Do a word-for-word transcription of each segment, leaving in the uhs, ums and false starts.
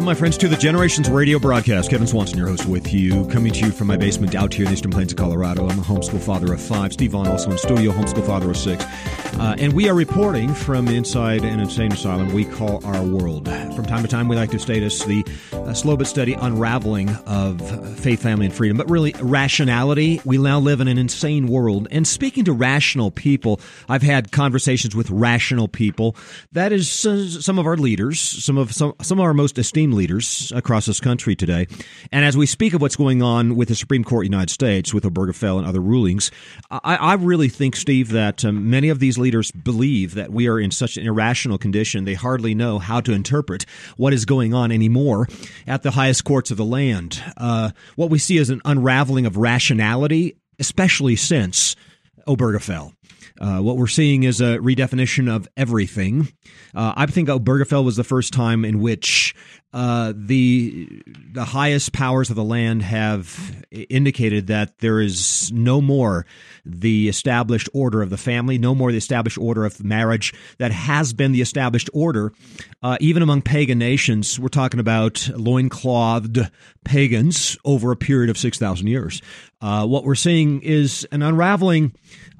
Welcome, my friends, to the Generations Radio broadcast. Kevin Swanson, your host, with you, coming to you from my basement out here in the Eastern Plains of Colorado. I'm a homeschool father of five. Steve Vaughn, also in studio, homeschool father of six. Uh, and we are reporting from inside an insane asylum we call our world. From time to time, we like to status the uh, slow but steady unraveling of faith, family, and freedom, but really rationality. We now live in an insane world. And speaking to rational people, I've had conversations with rational people. That is uh, some of our leaders, some of some, some of our most esteemed leaders across this country today. And as we speak of what's going on with the Supreme Court of the United States, with Obergefell and other rulings, I, I really think, Steve, that um, many of these leaders believe that we are in such an irrational condition they hardly know how to interpret what is going on anymore at the highest courts of the land. Uh, what we see is an unraveling of rationality, especially since Obergefell. Uh, what we're seeing is a redefinition of everything. Uh, I think Obergefell was the first time in which uh, the the highest powers of the land have indicated that there is no more the established order of the family, no more the established order of marriage that has been the established order, uh, even among pagan nations. We're talking about loinclothed pagans over a period of six thousand years. Uh, what we're seeing is an unraveling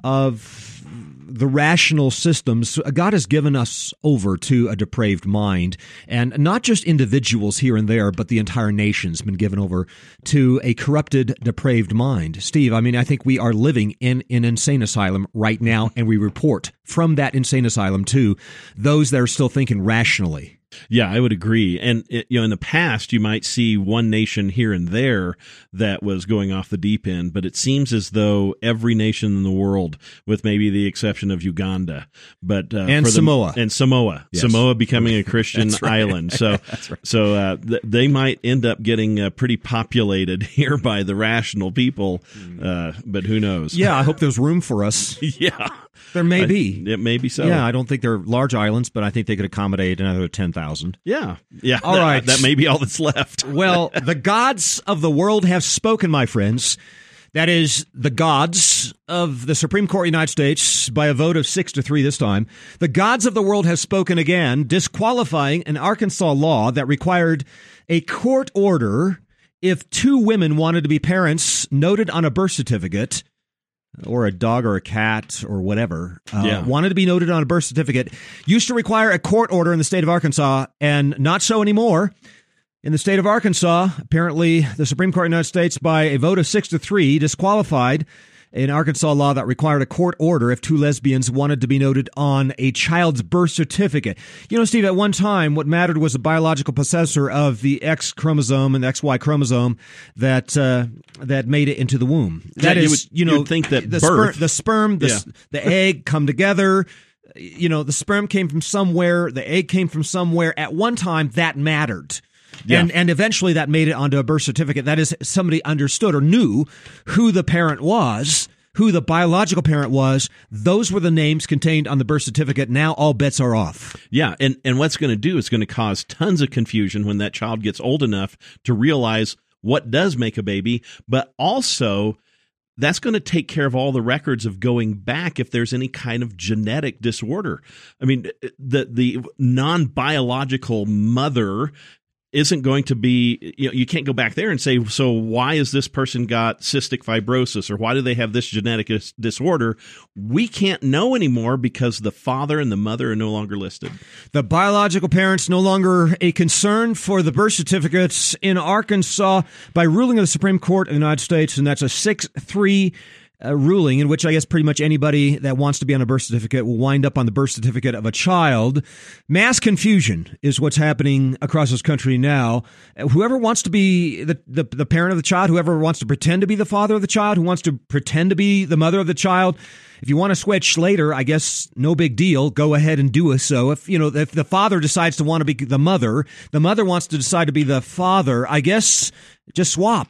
of the rational systems. God has given us over to a depraved mind, and not just individuals here and there, but the entire nation's been given over to a corrupted, depraved mind. Steve, I mean, I think we are living in an insane asylum right now, and we report from that insane asylum to those that are still thinking rationally. Yeah, I would agree. And it, you know, in the past, you might see one nation here and there that was going off the deep end, but it seems as though every nation in the world, with maybe the exception of Uganda, but uh, and for the, Samoa, and Samoa, yes. Samoa becoming a Christian right. island, so right. so uh, th- they might end up getting uh, pretty populated here by the rational people, uh, but who knows? Yeah, I hope there's room for us. yeah. There may I, be. It may be so. Yeah, I don't think they're large islands, but I think they could accommodate another ten thousand. Yeah. Yeah. All that, right. That may be all that's left. Well, the gods of the world have spoken, my friends. That is, the gods of the Supreme Court of the United States, by a vote of six to three this time, the gods of the world have spoken again, disqualifying an Arkansas law that required a court order if two women wanted to be parents noted on a birth certificate, or a dog or a cat or whatever, uh, yeah. wanted to be noted on a birth certificate, used to require a court order in the state of Arkansas, and not so anymore. In the state of Arkansas, apparently the Supreme Court of the United States, by a vote of six to three, disqualified an Arkansas law that required a court order if two lesbians wanted to be noted on a child's birth certificate. You know, Steve, at one time, what mattered was the biological possessor of the X chromosome and the X Y chromosome that uh, that made it into the womb. That yeah, is, you, would, you know, you'd think that the birth, sper- the sperm, the, yeah. the egg come together. You know, the sperm came from somewhere, the egg came from somewhere. At one time, that mattered. Yeah. And and eventually that made it onto a birth certificate. That is, somebody understood or knew who the parent was, who the biological parent was. Those were the names contained on the birth certificate. Now all bets are off. Yeah, and, and what's going to do is going to cause tons of confusion when that child gets old enough to realize what does make a baby, but also that's going to take care of all the records of going back if there's any kind of genetic disorder. I mean, the the non-biological mother isn't going to be, you know, you can't go back there and say, so why is this person got cystic fibrosis, or why do they have this genetic dis- disorder? We can't know anymore because the father and the mother are no longer listed. The biological parents no longer a concern for the birth certificates in Arkansas by ruling of the Supreme Court of the United States, and that's a six three A ruling in which I guess pretty much anybody that wants to be on a birth certificate will wind up on the birth certificate of a child. Mass confusion is what's happening across this country now. Whoever wants to be the, the, the parent of the child, whoever wants to pretend to be the father of the child, who wants to pretend to be the mother of the child, if you want to switch later, I guess no big deal. Go ahead and do so. If you know if the father decides to want to be the mother, the mother wants to decide to be the father, I guess just swap.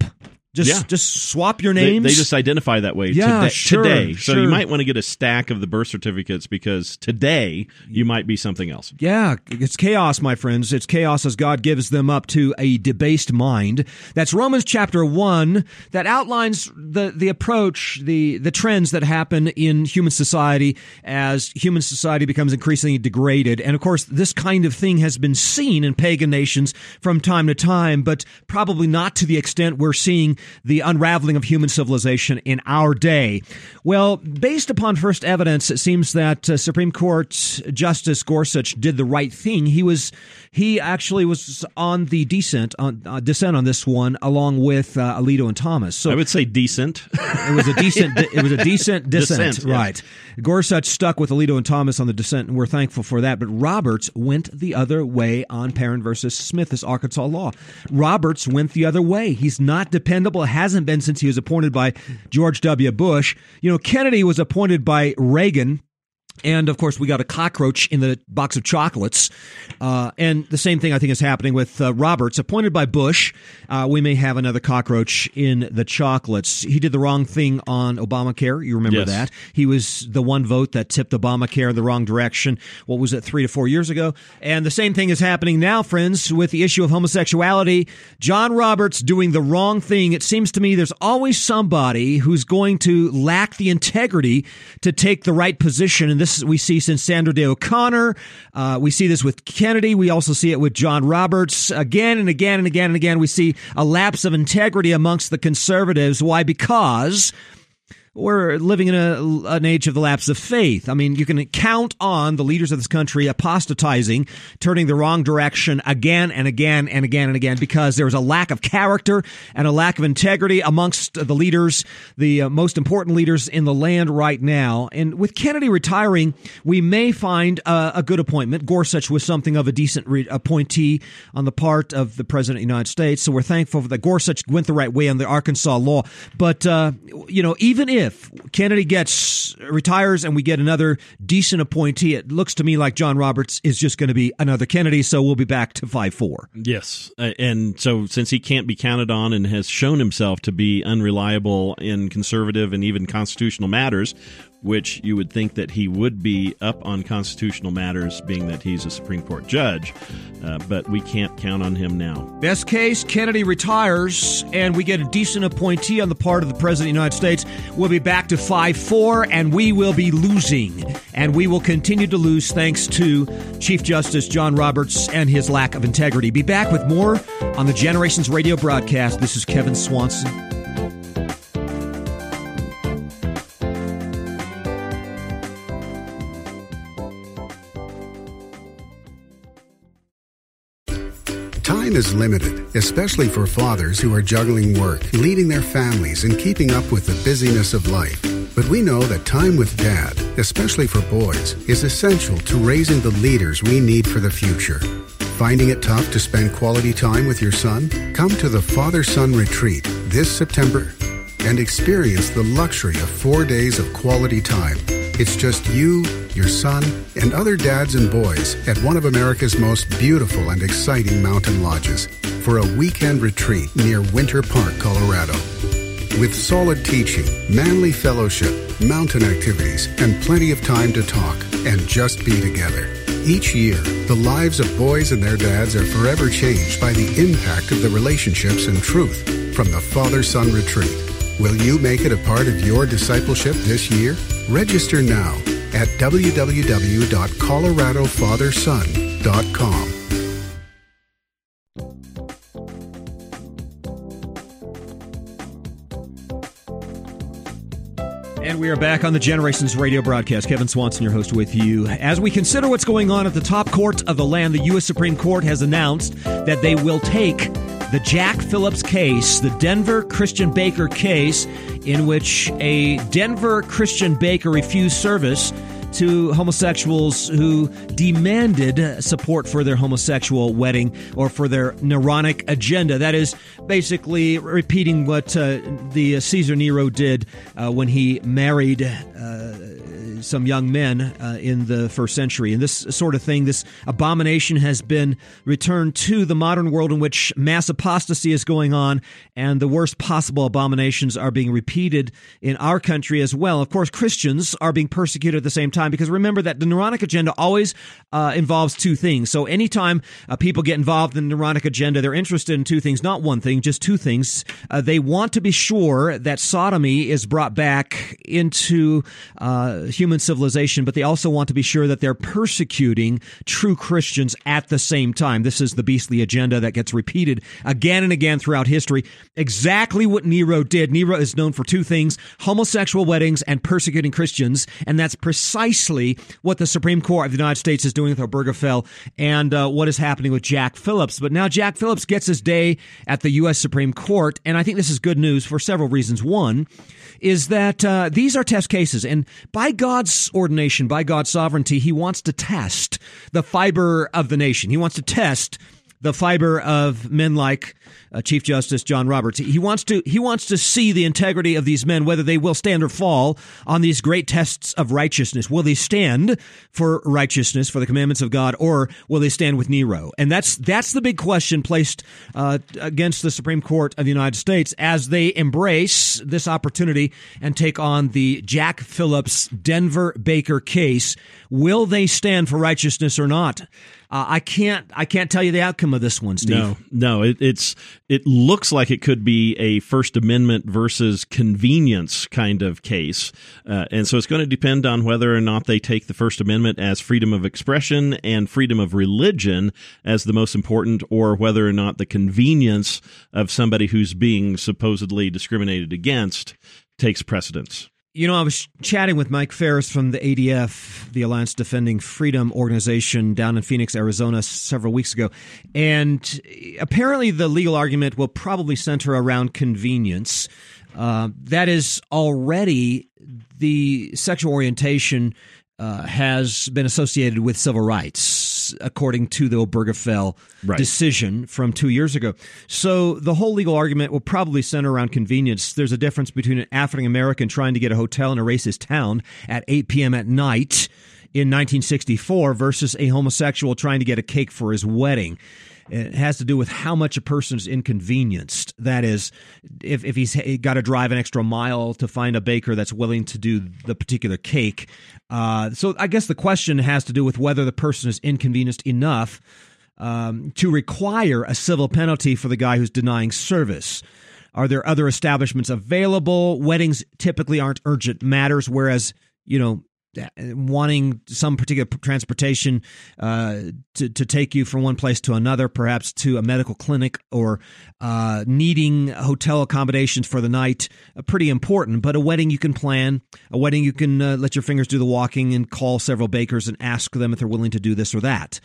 Just yeah. just swap your names. They, they just identify that way yeah, today. Sure, today. So sure. you might want to get a stack of the birth certificates because today you might be something else. Yeah, it's chaos, my friends. It's chaos as God gives them up to a debased mind. That's Romans chapter one that outlines the, the approach, the, the trends that happen in human society as human society becomes increasingly degraded. And of course, this kind of thing has been seen in pagan nations from time to time, but probably not to the extent we're seeing the unraveling of human civilization in our day. Well, based upon first evidence, it seems that uh, Supreme Court Justice Gorsuch did the right thing. He was, he actually was on the dissent on uh, dissent on this one, along with uh, Alito and Thomas. So I would say decent. It was a decent. It was a decent dissent, dissent yeah. right? Gorsuch stuck with Alito and Thomas on the dissent, and we're thankful for that. But Roberts went the other way on Perrin versus Smith, this Arkansas law. Roberts went the other way. He's not dependable. Hasn't been since he was appointed by George W. Bush. You know, Kennedy was appointed by Reagan. And, of course, we got a cockroach in the box of chocolates. Uh, and the same thing, I think, is happening with uh, Roberts. Appointed by Bush, uh, we may have another cockroach in the chocolates. He did the wrong thing on Obamacare. You remember yes. that. He was the one vote that tipped Obamacare in the wrong direction. What was it, three to four years ago? And the same thing is happening now, friends, with the issue of homosexuality. John Roberts doing the wrong thing. It seems to me there's always somebody who's going to lack the integrity to take the right position. And this This we see since Sandra Day O'Connor. Uh, we see this with Kennedy. We also see it with John Roberts. Again and again and again and again, we see a lapse of integrity amongst the conservatives. Why? Because we're living in a, an age of the lapse of faith. I mean, you can count on the leaders of this country apostatizing, turning the wrong direction again and again and again and again because there's a lack of character and a lack of integrity amongst the leaders, the uh, most important leaders in the land right now. And with Kennedy retiring, we may find uh, a good appointment. Gorsuch was something of a decent re- appointee on the part of the President of the United States. So we're thankful that Gorsuch went the right way on the Arkansas law. But, uh, you know, even if If Kennedy gets retires and we get another decent appointee, it looks to me like John Roberts is just going to be another Kennedy, so we'll be back to five four. Yes, and so since he can't be counted on and has shown himself to be unreliable in conservative and even constitutional matters, which you would think that he would be up on constitutional matters, being that he's a Supreme Court judge, uh, but we can't count on him now. Best case, Kennedy retires, and we get a decent appointee on the part of the President of the United States. We'll be back to five four, and we will be losing, and we will continue to lose thanks to Chief Justice John Roberts and his lack of integrity. Be back with more on the Generations Radio broadcast. This is Kevin Swanson. Time is limited, especially for fathers who are juggling work, leading their families, and keeping up with the busyness of life. But we know that time with Dad, especially for boys, is essential to raising the leaders we need for the future. Finding it tough to spend quality time with your son? Come to the Father-Son Retreat this September and experience the luxury of four days of quality time. It's just you, your son, and other dads and boys at one of America's most beautiful and exciting mountain lodges for a weekend retreat near Winter Park, Colorado. With solid teaching, manly fellowship, mountain activities, and plenty of time to talk and just be together. Each year, the lives of boys and their dads are forever changed by the impact of the relationships and truth from the Father-Son Retreat. Will you make it a part of your discipleship this year? Register now at w w w dot colorado father son dot com. And we are back on the Generations Radio broadcast. Kevin Swanson, your host, with you. As we consider what's going on at the top court of the land, the U S Supreme Court has announced that they will take the Jack Phillips case, the Denver Christian Baker case, in which a Denver Christian Baker refused service to homosexuals who demanded support for their homosexual wedding or for their Neronic agenda. That is basically repeating what uh, the Caesar Nero did uh, when he married uh, some young men uh, in the first century. And this sort of thing, this abomination has been returned to the modern world in which mass apostasy is going on, and the worst possible abominations are being repeated in our country as well. Of course, Christians are being persecuted at the same time, because remember that the Neuronic agenda always uh, involves two things. So anytime uh, people get involved in the Neuronic agenda, they're interested in two things, not one thing, just two things. Uh, they want to be sure that sodomy is brought back into uh, human civilization, but they also want to be sure that they're persecuting true Christians at the same time. This is the beastly agenda that gets repeated again and again throughout history. Exactly what Nero did. Nero is known for two things: homosexual weddings and persecuting Christians, and that's precisely what the Supreme Court of the United States is doing with Obergefell and uh, what is happening with Jack Phillips. But now Jack Phillips gets his day at the U S Supreme Court, and I think this is good news for several reasons. One is that uh, these are test cases, and by God's ordination, by God's sovereignty, he wants to test the fiber of the nation. He wants to test the fiber of men like uh, Chief Justice John Roberts. He wants to he wants to see the integrity of these men, whether they will stand or fall on these great tests of righteousness. Will they stand for righteousness, for the commandments of God, or will they stand with Nero? And that's that's the big question placed uh, against the Supreme Court of the United States as they embrace this opportunity and take on the Jack Phillips Denver Baker case. Will they stand for righteousness or not? Uh, I can't. I can't tell you the outcome of this one, Steve. No, no. It, it's. It looks like it could be a First Amendment versus convenience kind of case, uh, and so it's going to depend on whether or not they take the First Amendment as freedom of expression and freedom of religion as the most important, or whether or not the convenience of somebody who's being supposedly discriminated against takes precedence. You know, I was chatting with Mike Ferris from the A D F, the Alliance Defending Freedom organization down in Phoenix, Arizona, several weeks ago. And apparently the legal argument will probably center around convenience. Uh, that is already the sexual orientation uh, has been associated with civil rights, according to the Obergefell right. decision from two years ago. So the whole legal argument will probably center around convenience. There's a difference between an African-American trying to get a hotel in a racist town at eight p.m. at night in nineteen sixty-four versus a homosexual trying to get a cake for his wedding. It has to do with how much a person is inconvenienced. That is, if, if he's got to drive an extra mile to find a baker that's willing to do the particular cake. Uh, so I guess the question has to do with whether the person is inconvenienced enough um, to require a civil penalty for the guy who's denying service. Are there other establishments available? Weddings typically aren't urgent matters, whereas, you know, wanting some particular transportation uh, to, to take you from one place to another, perhaps to a medical clinic, or uh, needing hotel accommodations for the night, uh, pretty important. But a wedding you can plan. A wedding you can uh, let your fingers do the walking and call several bakers and ask them if they're willing to do this or that.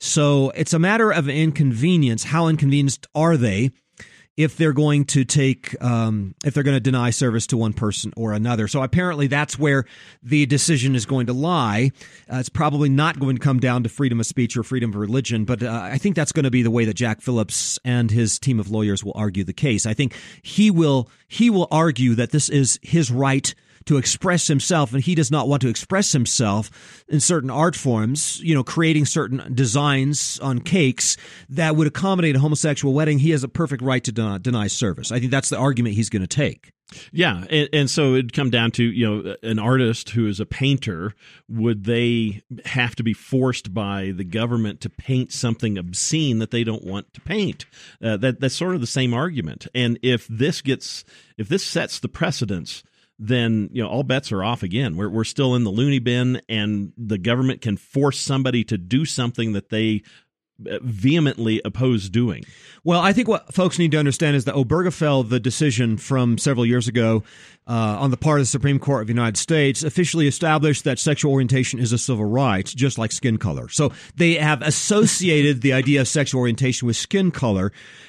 So it's a matter of inconvenience. How inconvenienced are they if they're going to take, um, if they're going to deny service to one person or another? So apparently that's where the decision is going to lie. Uh, it's probably not going to come down to freedom of speech or freedom of religion, but uh, I think that's going to be the way that Jack Phillips and his team of lawyers will argue the case. I think he will he will argue that this is his right to express himself, and he does not want to express himself in certain art forms, you know, creating certain designs on cakes that would accommodate a homosexual wedding. He has a perfect right to deny, deny service. I think that's the argument he's going to take. Yeah, and, and so it'd come down to, you know, an artist who is a painter, would they have to be forced by the government to paint something obscene that they don't want to paint? Uh, that that's sort of the same argument. And if this gets, if this sets the precedence, then, you know, all bets are off again. We're we're still in the loony bin, and the government can force somebody to do something that they vehemently oppose doing. Well, I think what folks need to understand is that Obergefell, the decision from several years ago uh, on the part of the Supreme Court of the United States, officially established that sexual orientation is a civil right, just like skin color. So they have associated the idea of sexual orientation with skin color.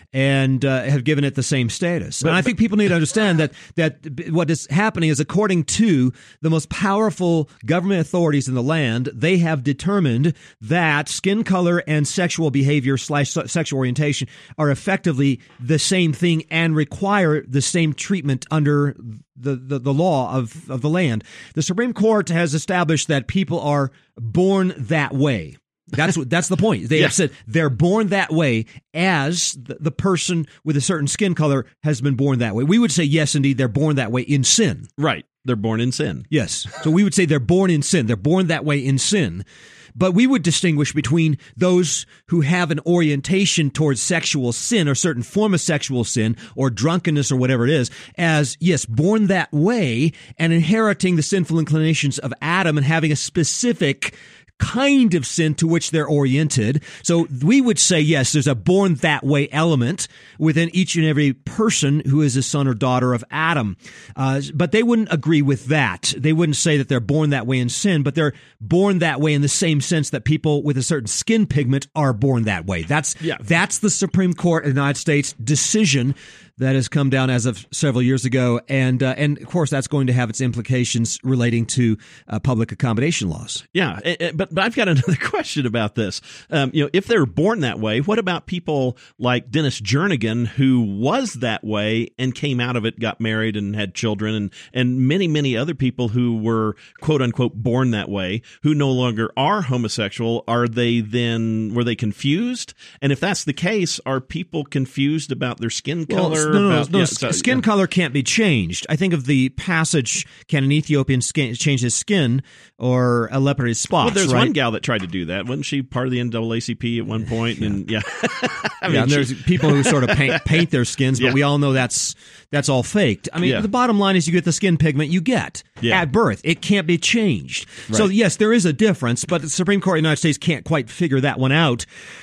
and uh, have given it the same status. But, and I think people need to understand that that what is happening is, according to the most powerful government authorities in the land, they have determined that skin color and sexual behavior slash sexual orientation are effectively the same thing and require the same treatment under the, the, the law of, of the land. The Supreme Court has established that people are born that way. That's what, that's the point. They yeah. have said they're born that way, as the, the person with a certain skin color has been born that way. We would say, yes, indeed, they're born that way in sin. Right. They're born in sin. Yes. So we would say they're born in sin. They're born that way in sin. But we would distinguish between those who have an orientation towards sexual sin or certain form of sexual sin or drunkenness or whatever it is as, yes, born that way and inheriting the sinful inclinations of Adam and having a specific kind of sin to which they're oriented. So we would say, yes, there's a born that way element within each and every person who is a son or daughter of Adam. Uh, but they wouldn't agree with that. They wouldn't say that they're born that way in sin, but they're born that way in the same sense that people with a certain skin pigment are born that way. That's, yeah. that's the Supreme Court of the United States decision that has come down as of several years ago. And, uh, and of course, that's going to have its implications relating to uh, public accommodation laws. Yeah, but, but I've got another question about this. Um, you know, if they're born that way, what about people like Dennis Jernigan, who was that way and came out of it, got married and had children, and, and many, many other people who were, quote unquote, born that way, who no longer are homosexual? Are they then, were they confused? And if that's the case, are people confused about their skin color? Well, No, no, about, no. yeah, so, so, skin yeah. color can't be changed. I think of the passage, can an Ethiopian skin, change his skin, or a leopard his spots, Well, there's right? one gal that tried to do that. Wasn't she part of the N double A C P at one point? Yeah. And yeah, I mean, yeah, and there's people who sort of paint, paint their skins, but yeah. we all know that's that's all faked. I mean, yeah. the bottom line is you get the skin pigment you get yeah. at birth. It can't be changed. Right. So, yes, there is a difference, but the Supreme Court of the United States can't quite figure that one out.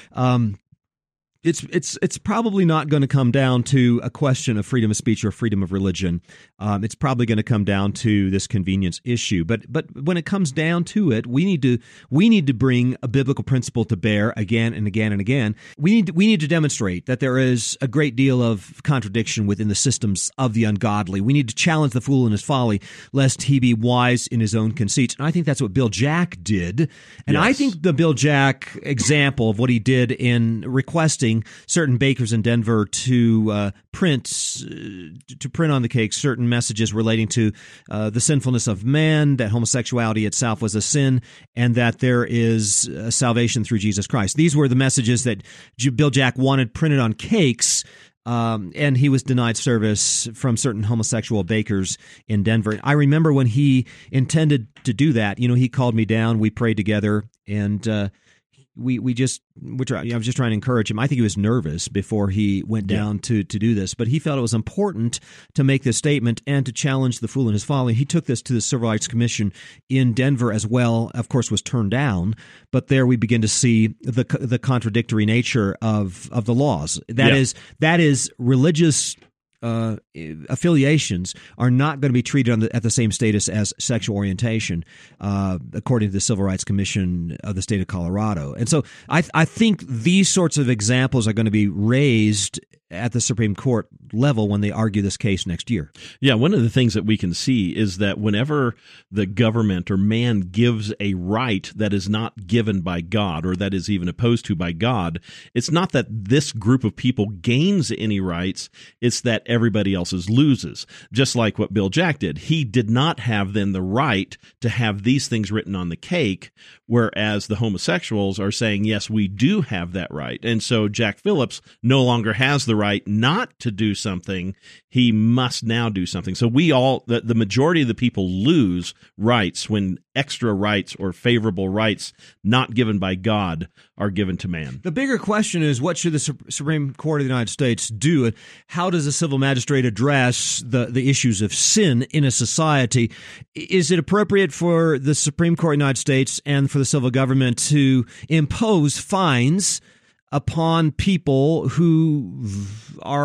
Um It's it's it's probably not going to come down to a question of freedom of speech or freedom of religion. Um, it's probably going to come down to this convenience issue. But but when it comes down to it, we need to we need to bring a biblical principle to bear again and again and again. We need to, we need to demonstrate that there is a great deal of contradiction within the systems of the ungodly. We need to challenge the fool in his folly, lest he be wise in his own conceits. And I think that's what Bill Jack did. And yes. I think the Bill Jack example of what he did in requesting certain bakers in Denver to uh, print uh, to print on the cake certain messages relating to uh, the sinfulness of man, that homosexuality itself was a sin, and that there is uh, salvation through Jesus Christ. These were the messages that Bill Jack wanted printed on cakes. Um, and he was denied service from certain homosexual bakers in Denver. I remember when he intended to do that, you know, he called me down, we prayed together, and uh, we we just, which I was just trying to encourage him. I think he was nervous before he went down yeah. to, to do this, but he felt it was important to make this statement and to challenge the fool in his folly. He took this to the Civil Rights Commission in Denver as well, of course, was turned down, but there we begin to see the the contradictory nature of, of the laws. That yeah. is that is religious Uh, affiliations are not going to be treated on the, at the same status as sexual orientation, uh, according to the Civil Rights Commission of the state of Colorado. And so I, I think these sorts of examples are going to be raised at the Supreme Court level when they argue this case next year. Yeah, one of the things that we can see is that whenever the government or man gives a right that is not given by God or that is even opposed to by God, it's not that this group of people gains any rights, it's that everybody else's loses. Just like what Bill Jack did. He did not have then the right to have these things written on the cake, whereas the homosexuals are saying, yes, we do have that right. And so Jack Phillips no longer has the right not to do something. He must now do something. So we all, the, the majority of the people lose rights when extra rights or favorable rights not given by God are given to man. The bigger question is, what should the Supreme Court of the United States do? How does a civil magistrate address the, the issues of sin in a society? Is it appropriate for the Supreme Court of the United States and for the civil government to impose fines upon people who are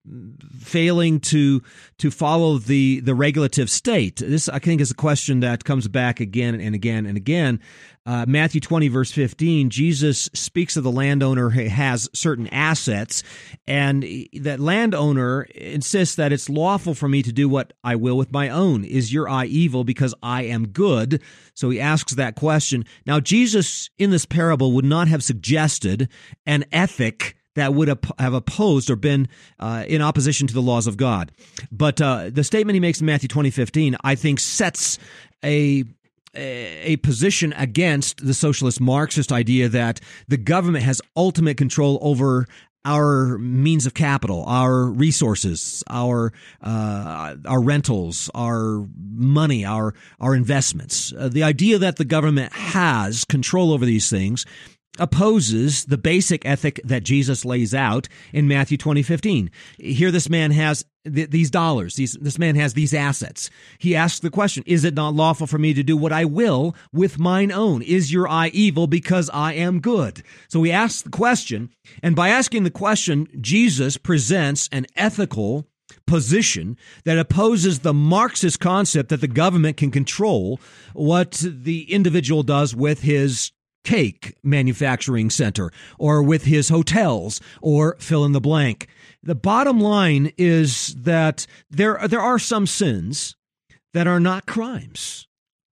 failing to to follow the the regulative state? This, I think, is a question that comes back again and again and again. Uh, Matthew twenty, verse fifteen, Jesus speaks of the landowner who has certain assets, and that landowner insists that it's lawful for me to do what I will with my own. Is your eye evil because I am good? So he asks that question. Now, Jesus in this parable would not have suggested an ethic that would have opposed or been uh, in opposition to the laws of God. But uh, the statement he makes in Matthew twenty fifteen, I think, sets a a position against the socialist Marxist idea that the government has ultimate control over our means of capital, our resources, our uh, our rentals, our money, our our investments. Uh, the idea that the government has control over these things opposes the basic ethic that Jesus lays out in Matthew twenty fifteen. Here this man has th- these dollars, these, this man has these assets. He asks the question, is it not lawful for me to do what I will with mine own? Is your eye evil because I am good? So he asks the question, and by asking the question, Jesus presents an ethical position that opposes the Marxist concept that the government can control what the individual does with his cake manufacturing center or with his hotels or fill in the blank. The bottom line is that there, there are some sins that are not crimes.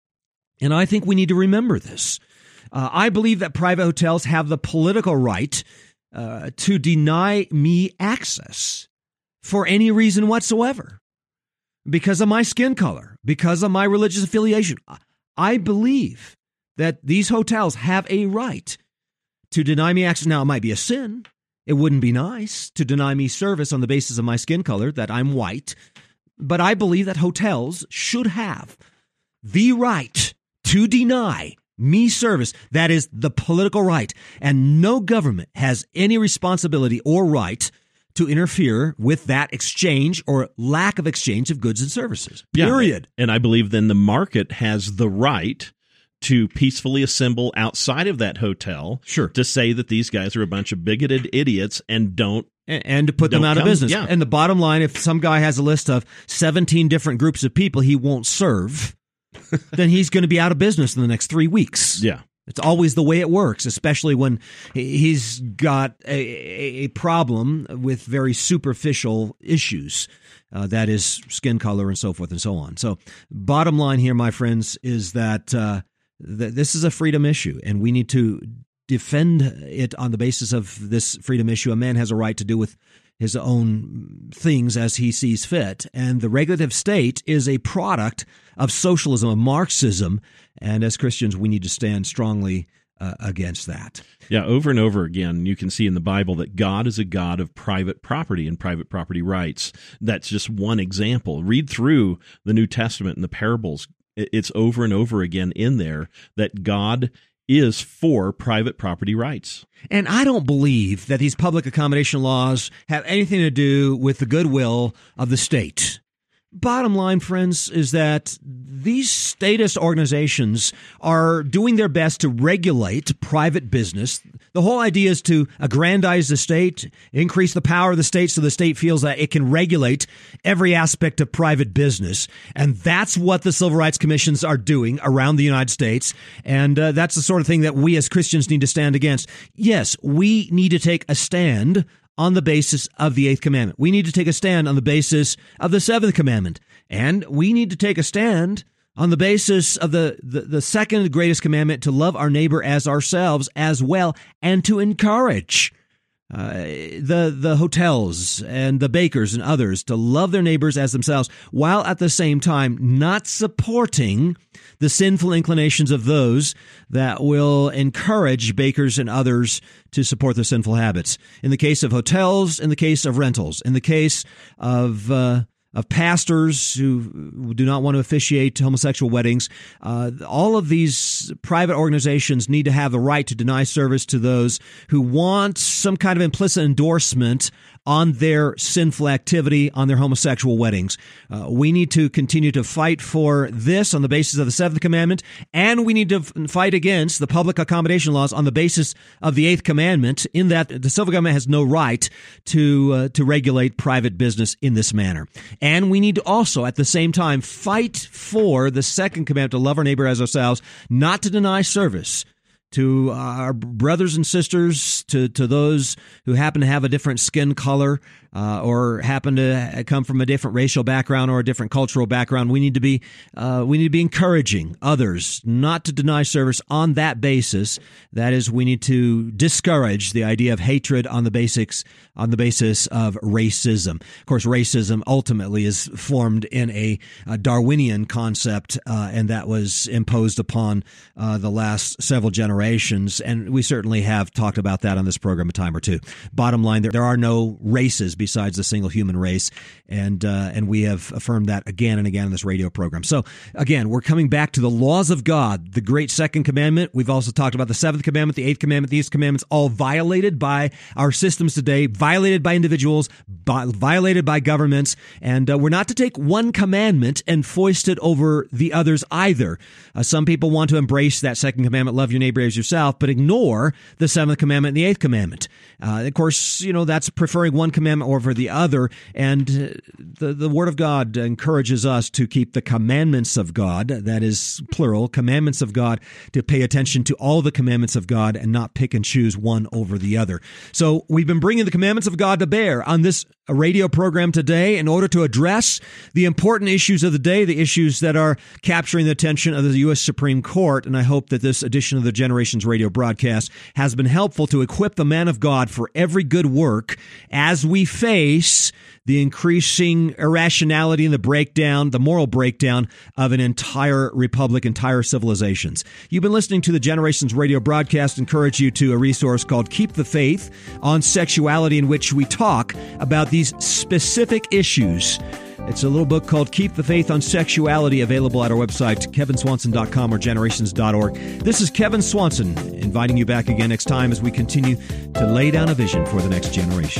And I think we need to remember this. Uh, I believe that private hotels have the political right uh, to deny me access for any reason whatsoever. Because of my skin color, because of my religious affiliation. I believe that these hotels have a right to deny me access. Now, it might be a sin. It wouldn't be nice to deny me service on the basis of my skin color, that I'm white. But I believe that hotels should have the right to deny me service. That is the political right. And no government has any responsibility or right to interfere with that exchange or lack of exchange of goods and services. Period. Yeah, and I believe then the market has the right to peacefully assemble outside of that hotel, sure, to say that these guys are a bunch of bigoted idiots and don't and, and to put them out come, of business. Yeah. And the bottom line, if some guy has a list of seventeen different groups of people he won't serve, then he's going to be out of business in the next three weeks. Yeah. It's always the way it works, especially when he's got a, a problem with very superficial issues. Uh, that is skin color and so forth and so on. So bottom line here, my friends, is that uh, th- this is a freedom issue, and we need to defend it on the basis of this freedom issue. A man has a right to do with his own things as he sees fit. And the regulative state is a product of socialism, of Marxism. And as Christians, we need to stand strongly uh, against that. Yeah, over and over again, you can see in the Bible that God is a God of private property and private property rights. That's just one example. Read through the New Testament and the parables. It's over and over again in there that God is for private property rights. And I don't believe that these public accommodation laws have anything to do with the goodwill of the state. Bottom line, friends, is that these statist organizations are doing their best to regulate private business. The whole idea is to aggrandize the state, increase the power of the state so the state feels that it can regulate every aspect of private business. And that's what the Civil Rights Commissions are doing around the United States. And uh, that's the sort of thing that we as Christians need to stand against. Yes, we need to take a stand on the basis of the Eighth Commandment. We need to take a stand on the basis of the Seventh Commandment. And we need to take a stand on the basis of the, the, the second greatest commandment, to love our neighbor as ourselves as well, and to encourage uh, the, the hotels and the bakers and others to love their neighbors as themselves, while at the same time not supporting the sinful inclinations of those that will encourage bakers and others to support their sinful habits. In the case of hotels, in the case of rentals, in the case of uh, of pastors who do not want to officiate homosexual weddings, uh, all of these private organizations need to have the right to deny service to those who want some kind of implicit endorsement on their sinful activity, on their homosexual weddings. Uh, we need to continue to fight for this on the basis of the Seventh Commandment, and we need to f- fight against the public accommodation laws on the basis of the Eighth Commandment, in that the civil government has no right to uh, to regulate private business in this manner. And we need to also, at the same time, fight for the Second Commandment to love our neighbor as ourselves, not to deny service to our brothers and sisters, to, to those who happen to have a different skin color uh, or happen to come from a different racial background or a different cultural background. We need to be uh, we need to be encouraging others not to deny service on that basis. That is, we need to discourage the idea of hatred on the basics on the basis of racism. Of course, racism ultimately is formed in a, a Darwinian concept, uh, and that was imposed upon uh, the last several generations. And we certainly have talked about that on this program a time or two. Bottom line, there, there are no races besides the single human race, and uh, and we have affirmed that again and again in this radio program. So again, we're coming back to the laws of God, the great Second Commandment. We've also talked about the Seventh Commandment, the Eighth Commandment, these commandments, all violated by our systems today, violated by individuals, by, violated by governments, and uh, we're not to take one commandment and foist it over the others either. Uh, some people want to embrace that Second Commandment, love your neighbor as yourself, but ignore the Seventh Commandment and the Eighth Commandment. Uh, of course, you know, that's preferring one commandment over the other, and uh, the, the Word of God encourages us to keep the commandments of God, that is plural, commandments of God, to pay attention to all the commandments of God and not pick and choose one over the other. So we've been bringing the commandments of God to bear on this radio program today in order to address the important issues of the day, the issues that are capturing the attention of the U S Supreme Court. And I hope that this edition of the Generations Radio broadcast has been helpful to equip the man of God for every good work as we face the increasing irrationality and the breakdown, the moral breakdown of an entire republic, entire civilizations. You've been listening to the Generations Radio broadcast. I encourage you to a resource called Keep the Faith on Sexuality, in which we talk about these specific issues. It's a little book called Keep the Faith on Sexuality, available at our website, kevin swanson dot com or generations dot org. This is Kevin Swanson, inviting you back again next time as we continue to lay down a vision for the next generation.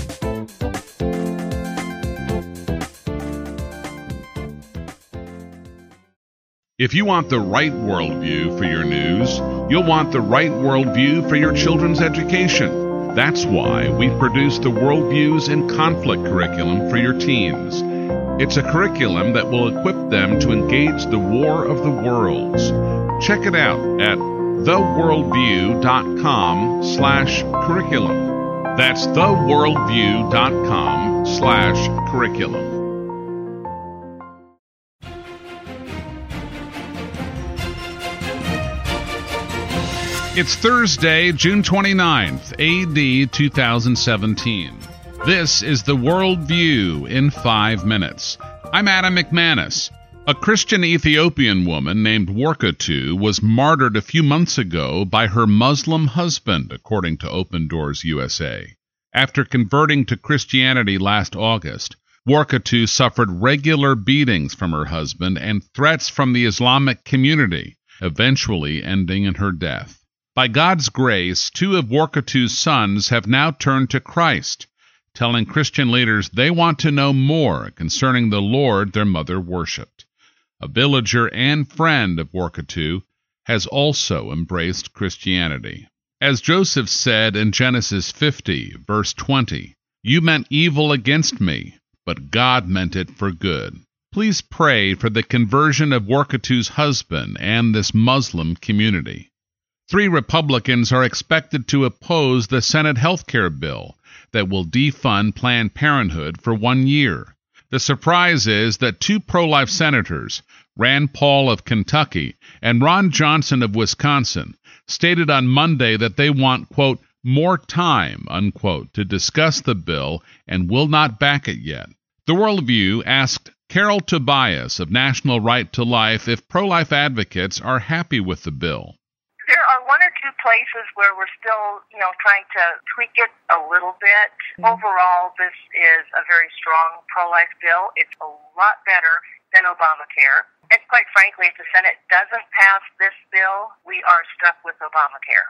If you want the right worldview for your news, you'll want the right worldview for your children's education. That's why we've produced the Worldviews in Conflict curriculum for your teens. It's a curriculum that will equip them to engage the war of the worlds. Check it out at theworldview.com slash curriculum. That's theworldview.com slash curriculum. It's Thursday, June twenty-ninth, A D two thousand seventeen. This is the Worldview in five minutes. I'm Adam McManus. A Christian Ethiopian woman named Workatu was martyred a few months ago by her Muslim husband, according to Open Doors U S A. After converting to Christianity last August, Workatu suffered regular beatings from her husband and threats from the Islamic community, eventually ending in her death. By God's grace, two of Workatu's sons have now turned to Christ, telling Christian leaders they want to know more concerning the Lord their mother worshipped. A villager and friend of Workatu has also embraced Christianity. As Joseph said in Genesis fifty, verse twenty, "You meant evil against me, but God meant it for good." Please pray for the conversion of Workatu's husband and this Muslim community. Three Republicans are expected to oppose the Senate health care bill that will defund Planned Parenthood for one year. The surprise is that two pro-life senators, Rand Paul of Kentucky and Ron Johnson of Wisconsin, stated on Monday that they want, quote, more time, unquote, to discuss the bill and will not back it yet. The Worldview asked Carol Tobias of National Right to Life if pro-life advocates are happy with the bill. There are one or two places where we're still, you know, trying to tweak it a little bit. Mm-hmm. Overall, this is a very strong pro-life bill. It's a lot better than Obamacare. And quite frankly, if the Senate doesn't pass this bill, we are stuck with Obamacare.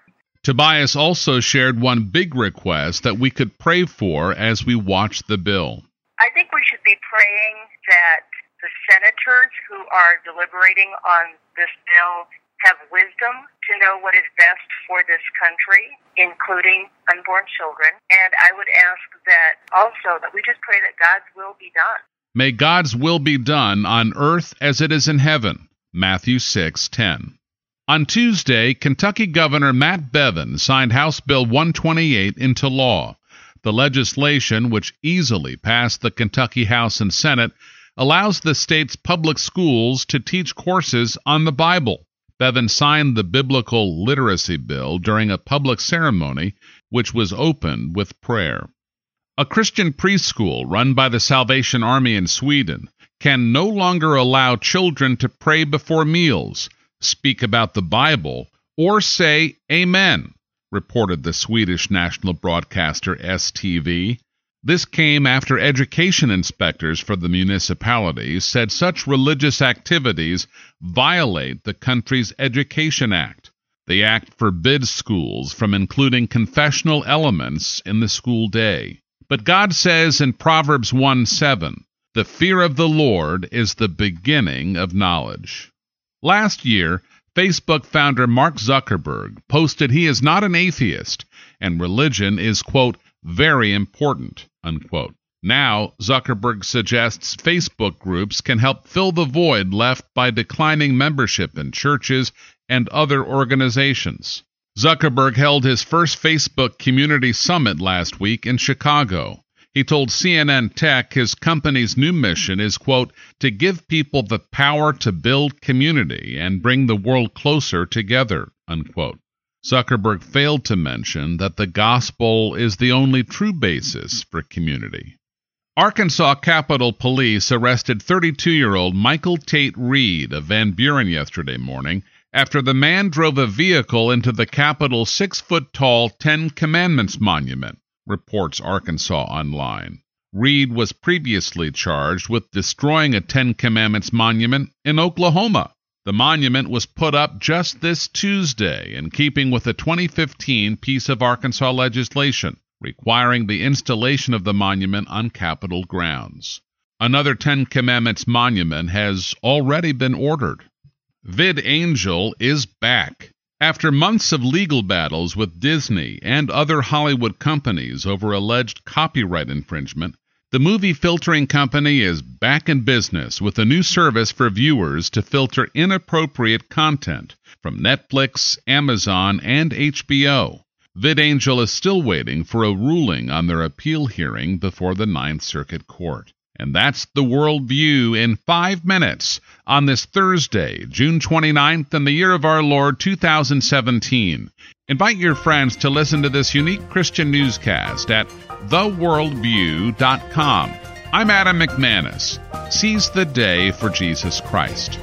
Tobias also shared one big request that we could pray for as we watch the bill. I think we should be praying that the senators who are deliberating on this bill have wisdom to know what is best for this country, including unborn children. And I would ask that also that we just pray that God's will be done. May God's will be done on earth as it is in heaven. Matthew six ten. On Tuesday, Kentucky Governor Matt Bevin signed House Bill one twenty-eight into law. The legislation, which easily passed the Kentucky House and Senate, allows the state's public schools to teach courses on the Bible. Bevin signed the Biblical Literacy Bill during a public ceremony, which was opened with prayer. A Christian preschool run by the Salvation Army in Sweden can no longer allow children to pray before meals, speak about the Bible, or say Amen, reported the Swedish national broadcaster S T V. This came after education inspectors for the municipality said such religious activities violate the country's Education Act. The act forbids schools from including confessional elements in the school day. But God says in Proverbs one seven, "The fear of the Lord is the beginning of knowledge." Last year, Facebook founder Mark Zuckerberg posted he is not an atheist, and religion is, quote, very important, unquote. Now, Zuckerberg suggests Facebook groups can help fill the void left by declining membership in churches and other organizations. Zuckerberg held his first Facebook Community Summit last week in Chicago. He told C N N Tech his company's new mission is, quote, to give people the power to build community and bring the world closer together, unquote. Zuckerberg failed to mention that the gospel is the only true basis for community. Arkansas Capitol Police arrested thirty-two-year-old Michael Tate Reed of Van Buren yesterday morning after the man drove a vehicle into the Capitol's six-foot-tall Ten Commandments monument, reports Arkansas Online. Reed was previously charged with destroying a Ten Commandments monument in Oklahoma. The monument was put up just this Tuesday in keeping with a twenty fifteen piece of Arkansas legislation requiring the installation of the monument on Capitol grounds. Another Ten Commandments monument has already been ordered. VidAngel is back. After months of legal battles with Disney and other Hollywood companies over alleged copyright infringement, the movie filtering company is back in business with a new service for viewers to filter inappropriate content from Netflix, Amazon, and H B O. VidAngel is still waiting for a ruling on their appeal hearing before the Ninth Circuit Court. And that's the Worldview in five minutes on this Thursday, June twenty-ninth, in the year of our Lord two thousand seventeen. Invite your friends to listen to this unique Christian newscast at the worldview dot com. I'm Adam McManus. Seize the day for Jesus Christ.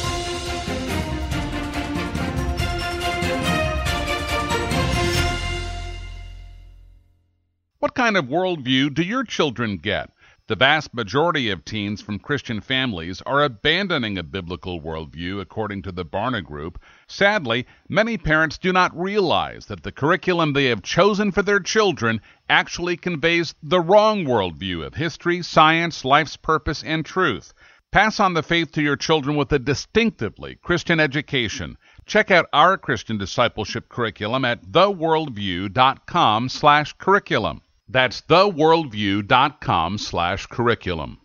What kind of worldview do your children get? The vast majority of teens from Christian families are abandoning a biblical worldview, according to the Barna Group. Sadly, many parents do not realize that the curriculum they have chosen for their children actually conveys the wrong worldview of history, science, life's purpose, and truth. Pass on the faith to your children with a distinctively Christian education. Check out our Christian discipleship curriculum at the worldview dot com slash curriculum. That's the worldview dot com slash curriculum.